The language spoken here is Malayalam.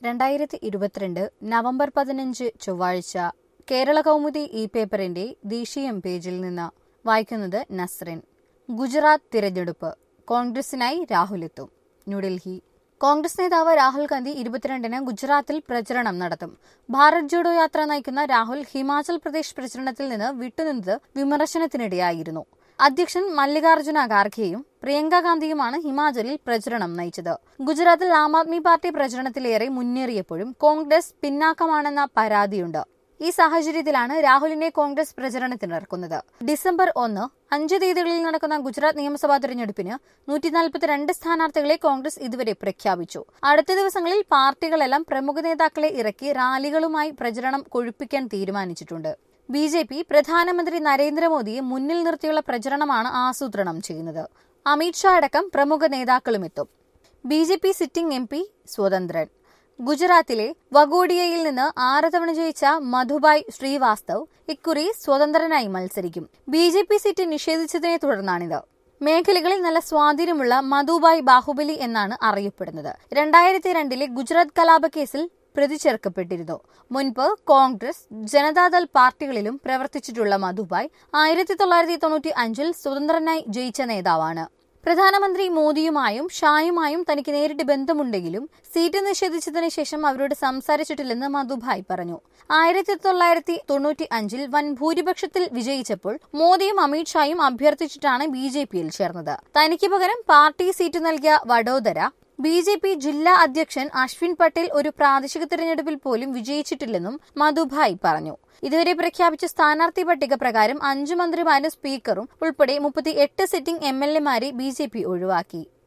2022 നവംബർ 15 ചൊവ്വാഴ്ച കേരള കൗമുദി ഈ പേപ്പറിന്റെ ദേശീയം പേജിൽ നിന്ന് വായിക്കുന്നത് നസ്റിൻ. ഗുജറാത്ത് തിരഞ്ഞെടുപ്പ്, കോൺഗ്രസിനായി രാഹുൽ എത്തും. ന്യൂഡൽഹി. കോൺഗ്രസ് നേതാവ് രാഹുൽ ഗാന്ധി 22-ന് ഗുജറാത്തിൽ പ്രചരണം നടത്തും. ഭാരത് ജോഡോ യാത്ര നയിക്കുന്ന രാഹുൽ ഹിമാചൽ പ്രദേശ് പ്രചരണത്തിൽ നിന്ന് വിട്ടുനിന്നത് വിമർശനത്തിനിടയായിരുന്നു. അധ്യക്ഷൻ മല്ലികാർജ്ജുന ഖാർഗെയും പ്രിയങ്ക ഗാന്ധിയുമാണ് ഹിമാചലിൽ പ്രചരണം നയിച്ചത്. ഗുജറാത്തിൽ ആം ആദ്മി പാർട്ടി പ്രചരണത്തിലേറെ മുന്നേറിയപ്പോഴും കോൺഗ്രസ് പിന്നാക്കമാണെന്ന പരാതിയുണ്ട്. ഈ സാഹചര്യത്തിലാണ് രാഹുലിനെ കോൺഗ്രസ് പ്രചരണത്തിനിറക്കുന്നത്. ഡിസംബർ 1, 5 തീയതികളിൽ നടക്കുന്ന ഗുജറാത്ത് നിയമസഭാ തെരഞ്ഞെടുപ്പിന് 142 സ്ഥാനാർത്ഥികളെ കോൺഗ്രസ് ഇതുവരെ പ്രഖ്യാപിച്ചു. അടുത്ത ദിവസങ്ങളിൽ പാർട്ടികളെല്ലാം പ്രമുഖ നേതാക്കളെ ഇറക്കി റാലികളുമായി പ്രചരണം കൊഴുപ്പിക്കാൻ തീരുമാനിച്ചിട്ടുണ്ട്. BJP പ്രധാനമന്ത്രി നരേന്ദ്രമോദിയെ മുന്നിൽ നിർത്തിയുള്ള പ്രചരണമാണ് ആസൂത്രണം ചെയ്യുന്നത്. അമിത്ഷാ അടക്കം പ്രമുഖ നേതാക്കളുമെത്തും. BJP സിറ്റിംഗ് MP സ്വതന്ത്രൻ. ഗുജറാത്തിലെ വഗോഡിയയിൽ നിന്ന് 6 തവണ ജയിച്ച മധുഭായ് ശ്രീവാസ്തവ് ഇക്കുറി സ്വതന്ത്രനായി മത്സരിക്കും. BJP സീറ്റ് നിഷേധിച്ചതിനെ തുടർന്നാണിത്. മേഖലകളിൽ നല്ല സ്വാധീനമുള്ള മധുഭായ് ബാഹുബലി എന്നാണ് അറിയപ്പെടുന്നത്. 2002-ലെ ഗുജറാത്ത് കലാപക്കേസിൽ പ്രതി ചേർക്കപ്പെട്ടിരുന്നു. മുൻപ് കോൺഗ്രസ്, ജനതാദൾ പാർട്ടികളിലും പ്രവർത്തിച്ചിട്ടുള്ള മധുഭായ് 1995-ൽ സ്വതന്ത്രനായി ജയിച്ച നേതാവാണ്. പ്രധാനമന്ത്രി മോദിയുമായും ഷായുമായും തനിക്ക് നേരിട്ട് ബന്ധമുണ്ടെങ്കിലും സീറ്റ് നിഷേധിച്ചതിനു ശേഷം അവരോട് സംസാരിച്ചിട്ടില്ലെന്ന് മധുഭായ് പറഞ്ഞു. 1995-ൽ വൻ ഭൂരിപക്ഷത്തിൽ വിജയിച്ചപ്പോൾ മോദിയും അമിത്ഷായും അഭ്യർത്ഥിച്ചിട്ടാണ് BJPയിൽ ചേർന്നത്. തനിക്ക് പകരം പാർട്ടി സീറ്റ് നൽകിയ വഡോദര BJP ജില്ലാ അധ്യക്ഷൻ അശ്വിൻ പട്ടേൽ ഒരു പ്രാദേശിക തിരഞ്ഞെടുപ്പിൽ പോലും വിജയിച്ചിട്ടില്ലെന്നും മധുഭായ് പറഞ്ഞു. ഇതുവരെ പ്രഖ്യാപിച്ച സ്ഥാനാർത്ഥി പട്ടിക പ്രകാരം 5 മന്ത്രിമാരും സ്പീക്കറും ഉൾപ്പെടെ 38 സിറ്റിംഗ് MLA മാരെ BJP ഒഴിവാക്കി.